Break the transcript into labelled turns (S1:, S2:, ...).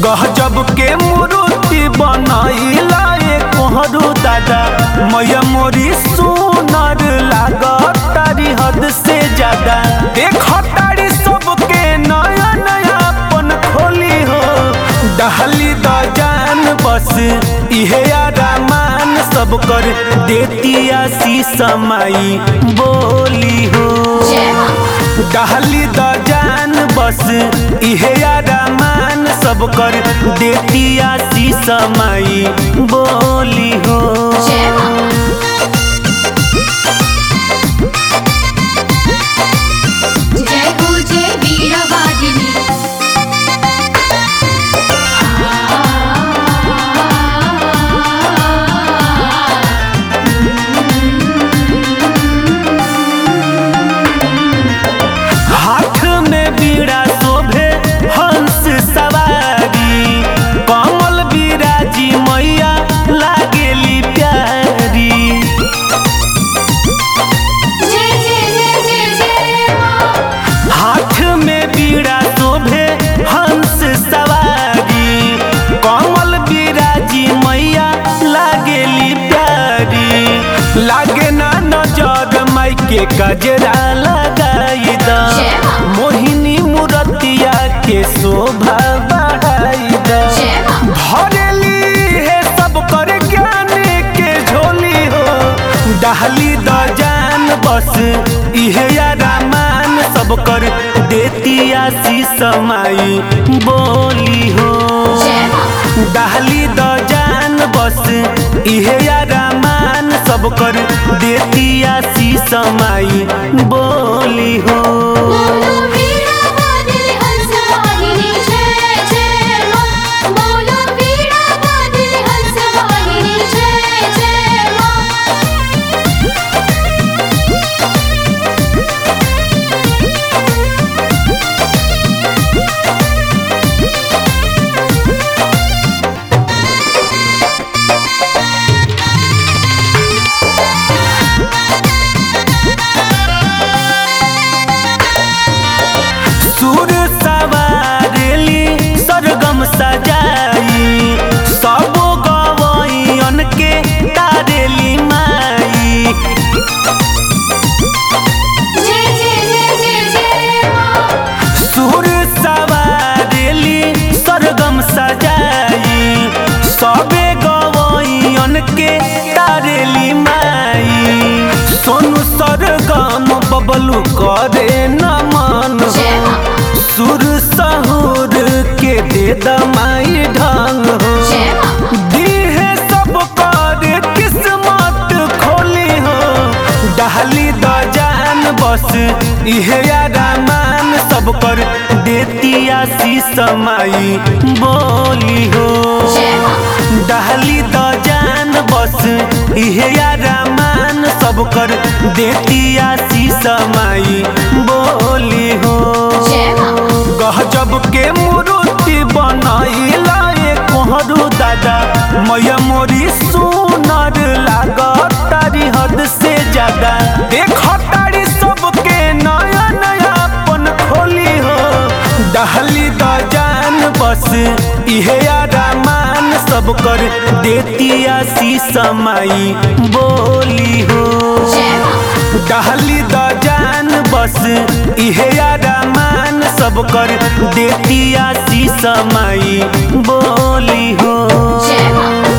S1: गजब के मूर्ति बनैला कोहरू दादा मैया मोरी सुनर लागतारी हद से ज्यादा। देख तारी सबके नया नया पन खोली हो डहली द जान बस इहे आरामान सब कर देती आशीष माई बोली हो। डहली द जान बस इहे आरामान सब कर देती आशीष माई बोली हो। लागे ना नजर माई के गजरा लगाई द मोहिनी मूर्तिया के शोभा बढ़ाई द। भरेली है सब कर ज्ञान के झोली हो डहली द जान बस इहे आरामान सब कर देती आशीष माई बोली हो। डहली द जान बस इहे आरामान सब कर देती आशीष माई बोली हो। सुर सवारेली सरगम सजाई सब गवैयन के तारेली माई। सुर सवारेली सरगम सजाई सबे गवैयन के तारेली माई। सोनू सरगम बबलू करे नमन सुर सहूर के दे दमाई ढंग हो। दीहे सब करे किस्मत खोली हो डहली द जान बस इहे आरामान सब कर देती आशीष माई बोली हो। डहली द जान बस इहे आरामान सब कर देती आशीष माई बोली हो। गजब के मूर्ति बनैला कोहरू दादा मैया मोरी सुनर लागतारी हद से ज्यादा। देख तारी सबके नया नया पन खोली हो डहली द जान बस इहे आरामान सब कर देती आशीष माई बोली हो। डहली द जान बस इहे आरामान सब कर देती आशीष माई बोली हो।